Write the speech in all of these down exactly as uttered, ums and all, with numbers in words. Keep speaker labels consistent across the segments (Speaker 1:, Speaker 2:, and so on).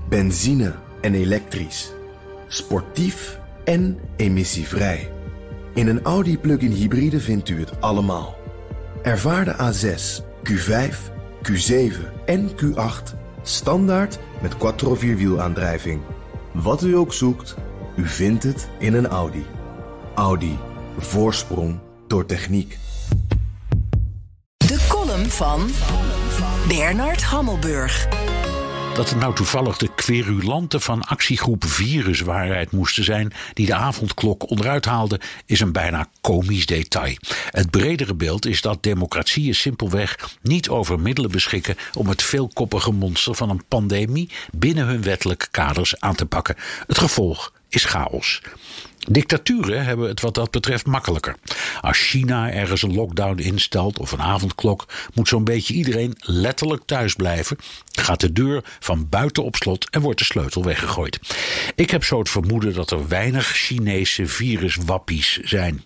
Speaker 1: Benzine en elektrisch. Sportief en emissievrij. In een Audi plug-in hybride vindt u het allemaal. Ervaar de A zes, Q vijf, Q zeven en Q acht standaard met quattro vierwielaandrijving. Wat u ook zoekt, u vindt het in een Audi. Audi. Voorsprong door techniek.
Speaker 2: De column van Bernard Hammelburg.
Speaker 3: Dat het nou toevallig de querulanten van actiegroep Viruswaarheid moesten zijn die de avondklok onderuit haalden, is een bijna komisch detail. Het bredere beeld is dat democratieën simpelweg niet over middelen beschikken om het veelkoppige monster van een pandemie binnen hun wettelijke kaders aan te pakken. Het gevolg is chaos. Dictaturen hebben het wat dat betreft makkelijker. Als China ergens een lockdown instelt of een avondklok, moet zo'n beetje iedereen letterlijk thuis blijven, gaat de deur van buiten op slot en wordt de sleutel weggegooid. Ik heb zo het vermoeden dat er weinig Chinese viruswappies zijn.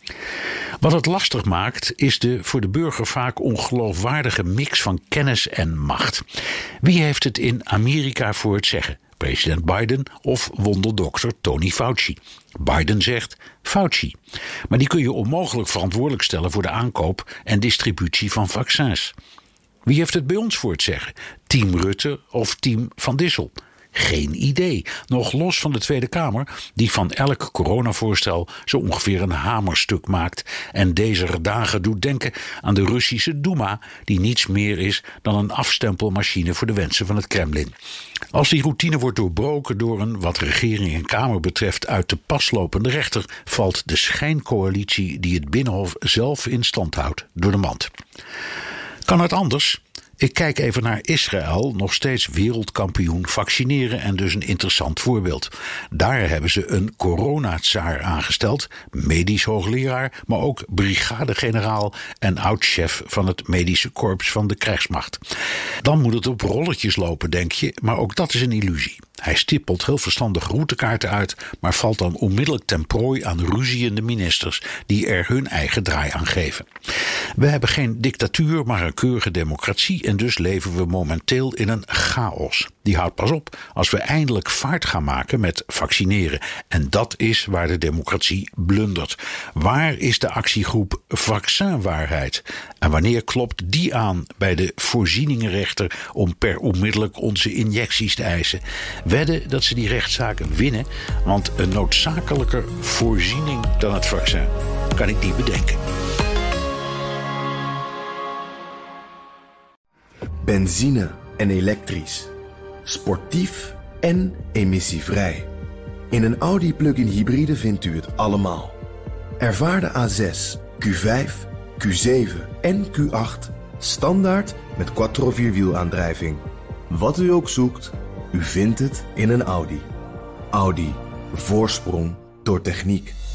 Speaker 3: Wat het lastig maakt, is de voor de burger vaak ongeloofwaardige mix van kennis en macht. Wie heeft het in Amerika voor het zeggen? President Biden of wonderdokter Tony Fauci? Biden zegt Fauci. Maar die kun je onmogelijk verantwoordelijk stellen voor de aankoop en distributie van vaccins. Wie heeft het bij ons voor het zeggen? Team Rutte of team Van Dissel? Geen idee. Nog los van de Tweede Kamer, die van elk coronavoorstel zo ongeveer een hamerstuk maakt en deze dagen doet denken aan de Russische Duma, die niets meer is dan een afstempelmachine voor de wensen van het Kremlin. Als die routine wordt doorbroken door een, wat regering en Kamer betreft, uit de pas lopende rechter, valt de schijncoalitie die het Binnenhof zelf in stand houdt door de mand. Kan het anders? Ik kijk even naar Israël, nog steeds wereldkampioen vaccineren en dus een interessant voorbeeld. Daar hebben ze een coronatsaar aangesteld, medisch hoogleraar, maar ook brigadegeneraal en oud-chef van het medische korps van de krijgsmacht. Dan moet het op rolletjes lopen, denk je, maar ook dat is een illusie. Hij stippelt heel verstandig routekaarten uit, maar valt dan onmiddellijk ten prooi aan ruziende ministers die er hun eigen draai aan geven. We hebben geen dictatuur, maar een keurige democratie en dus leven we momenteel in een chaos. Die houdt pas op als we eindelijk vaart gaan maken met vaccineren. En dat is waar de democratie blundert. Waar is de actiegroep Vaccinwaarheid? En wanneer klopt die aan bij de voorzieningenrechter om per onmiddellijk onze injecties te eisen? Wedden dat ze die rechtszaken winnen, want een noodzakelijker voorziening dan het vaccin kan ik niet bedenken.
Speaker 1: Benzine en elektrisch. Sportief en emissievrij. In een Audi plug-in hybride vindt u het allemaal. Ervaar de A zes, Q vijf, Q zeven en Q acht standaard met quattro vierwielaandrijving. Wat u ook zoekt, u vindt het in een Audi. Audi. Voorsprong door techniek.